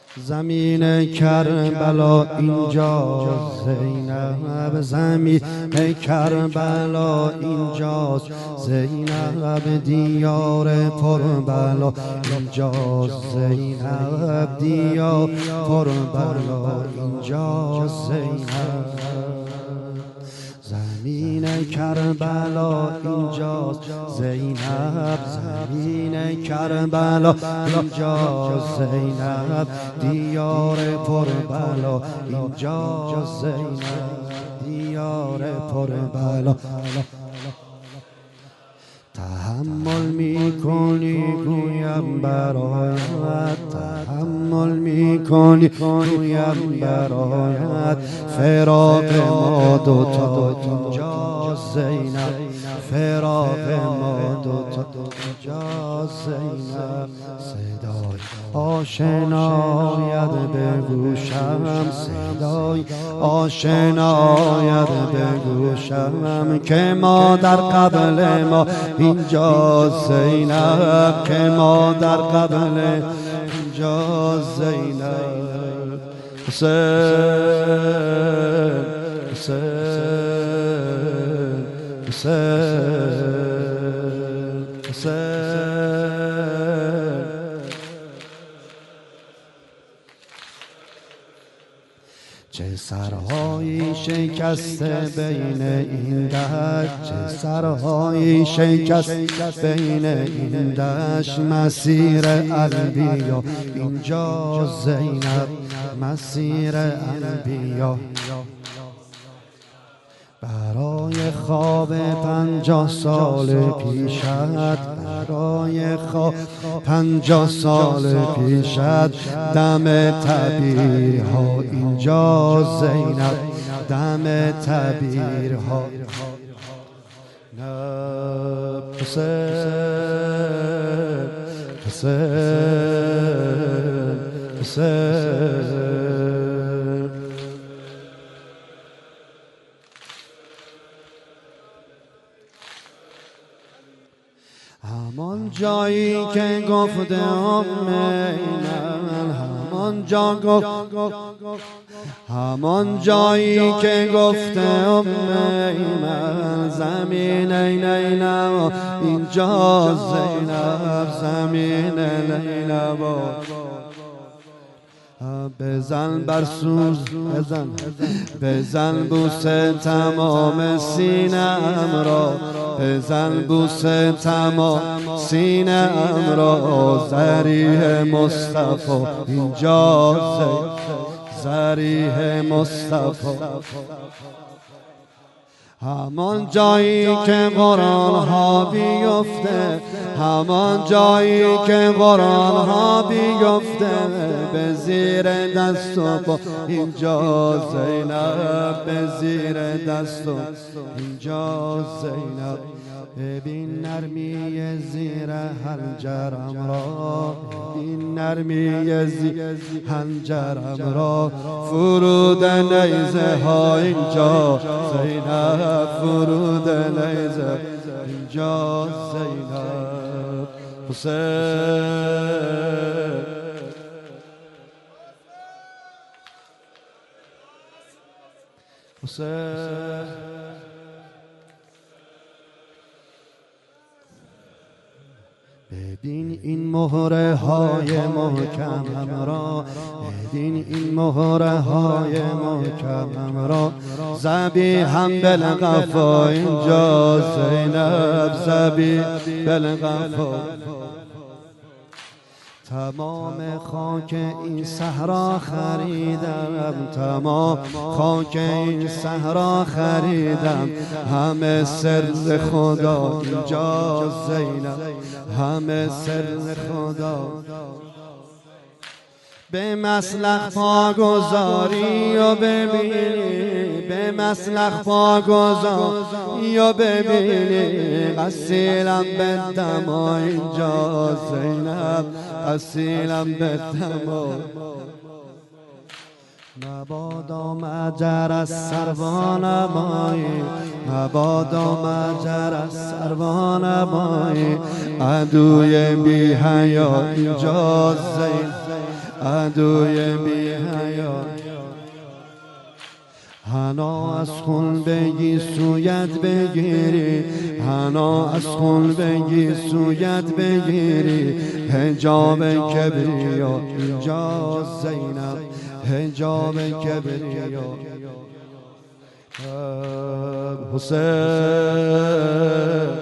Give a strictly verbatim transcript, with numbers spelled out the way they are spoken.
زمین کربلا اینجاست زینب، زمین کربلا اینجاست زینب، دیار پربلا اینجاست زینب، دیار پربلا اینجاست زینب. زمین کربلا اینجاست زینب، زمین کربلا اینجاست زینب، دیار پربلا اینجاست زینب، دیار پربلا. تحمل میکنی گویم برایت، تحمل میکنی گویم برایت، فراق ما دوتا اینجاست زینب، فراق ما دوتا اینجاست زینب. صدای آشنایت به گوشم، صدای آشنایت به گوشم، که ما در قبل ما اینجاست زینب، که ما در قبل اینجاست زینب. حسین حسین حسین حسین. چه سرهایی شکسته بین این دشت، چه سرهایی شکست بین این دشت، مسیر انبیا اینجاست زینب، مسیر انبیا. برای خواب پنجاه سال پیشت، برای خواب پنجاه سال پیشت، دم تبیرها اینجاست زینب، دم تبیرها. حسین حسین حسین. همان جایی که گفتم من، همان جا گفت، همان جایی که گفتم من، زمین لیلا اینجاست زینب، زمین لیلا. بزن بر سوز، بزن بزن بوسه تمام سینه‌ام را، بزن بوسه تمام سینه‌ام را، ذریح مصطفی اینجاست، ذریح مصطفی. همان جایی که قرآن ها بیفته، همان جایی که قرآن ها بیفته، به زیر دست و پا اینجاست زینب، به زیر دست و اینجاست زینب. ببین نرمی زیر حنجرم را، ببین نرمی زیر حنجرم را، فرود نیزه ها اینجا زینب، فرود نیزه اینجا زینب. حسین حسین. ببین این مهره های محکمم را، ببین این مهره های محکمم را، ذبیحم بالقفا اینجا زینب، ذبیح بالقفا. تمام خاک این صحرا خریدم، تمام خاک این صحرا خریدم، همه سر خدا اینجاست زینب، همه سر خدا. به مسلخ پا گذاری و ببینی، به مسلخ پا گذاری و ببینی، قصیلم به دما اینجا زینب، قصیلم به دما. مبادا مجر از سروان مایی، مبادا مجر از سروان مایی، عدوی بی حیا اینجاست زینب، عدوی بی حیا حنا از خون بگی سویت بگیری حنا از خون بگی سویت بگیری حجاب کبریا اینجا زینب حجاب کبریا حسین